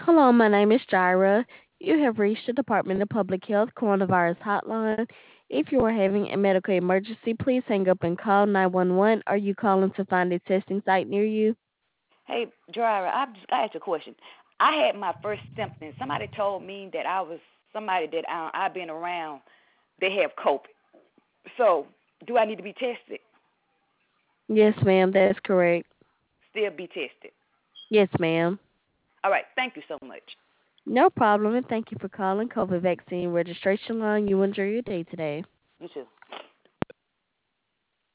Hello, my name is Jaira. You have reached the Department of Public Health Coronavirus Hotline. If you are having a medical emergency, please hang up and call 911. Are you calling to find a testing site near you? Hey, driver, I asked you a question. I had my first symptoms. Somebody told me that I was somebody that I've been around. They have COVID. So, do I need to be tested? Yes, ma'am, that's correct. Still be tested. Yes, ma'am. All right. Thank you so much. No problem, and thank you for calling COVID vaccine registration line. You enjoy your day today. You too.